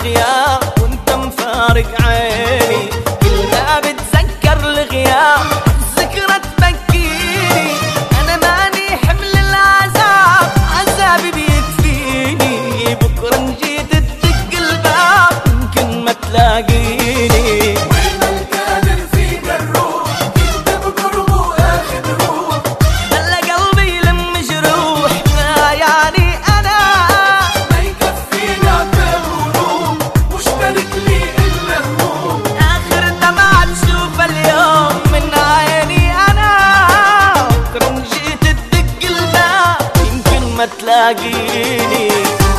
عالغياب وانت مفارق عيني، كل ما بتذكر الغياب ذكرى تبكيني. انا ماني حمل العذاب، عذابي بيكفيني، بكره ان جيت تدق الباب يمكن ما تلاقيني. وين القادر فينا الروح، انت بقربه اخذ روح. هلا قلبي لم جروح، ما يعني انا ما يكفينا باب ونوم، مش تارك لي الا هموم. اخر دمعة تشوف اليوم من عيني انا، بكره ان جيت تدق الباب يمكن ما تلاقيني.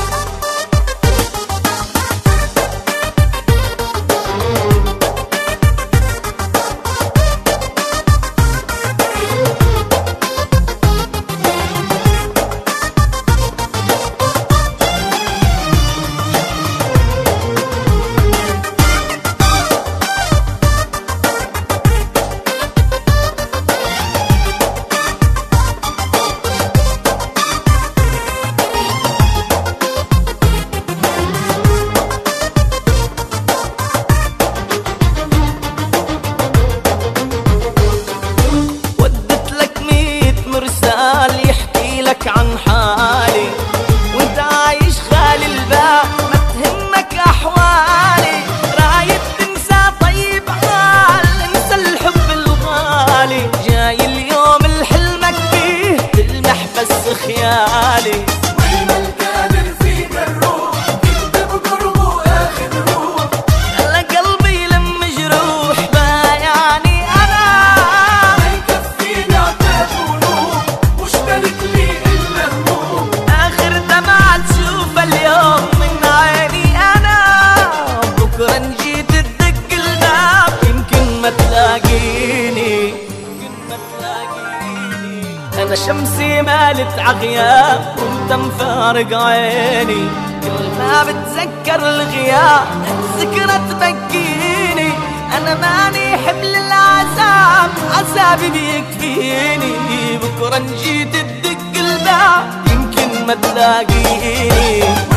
مرسال يحكي لك عن حالي وانت عايش خالي البال، ما تهمك احوالي. رايد تنسى طيب حال، انسى الحب الغالي. جاي اليوم الحلمك فيه تلمح بس خيالي. وين القادر فينا الروح، انت بقربه اخذ روح. هلا قلبي لم جروح، ما يعني انا ما يكفينا باب ونوم، مش تارك لي الا هموم. اخر دمعة تشوف اليوم من عيني انا، بكره ان جيت تدق الباب يمكن ما تلاقيني. انا شمسي مالت عغياب وانت مفارق عيني، كل ما بتذكر الغياب ذكرى تبكيني. انا ماني حمل العذاب، عذابي بيكفيني، بكره ان جيت تدق الباب يمكن ما تلاقيني.